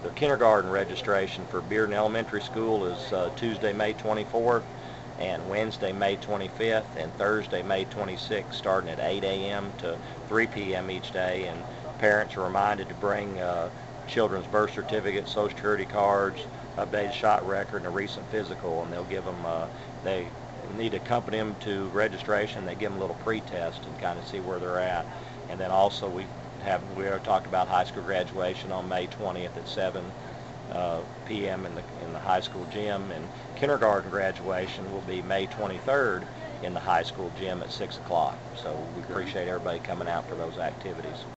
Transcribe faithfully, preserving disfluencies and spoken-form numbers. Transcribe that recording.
The kindergarten registration for Bearden Elementary School is uh, Tuesday, May twenty-fourth, and Wednesday, May twenty-fifth, and Thursday, May twenty-sixth, starting at eight A M to three P M each day. And parents are reminded to bring uh, children's birth certificates, social security cards, updated shot record, and a recent physical, and they'll give them, uh, they need to accompany them to registration. They give them a little pre-test and kind of see where they're at. And then also we have, we already talked about high school graduation on May twentieth at seven uh, P M in the, in the high school gym, and kindergarten graduation will be May twenty-third in the high school gym at six o'clock. So we appreciate everybody coming out for those activities.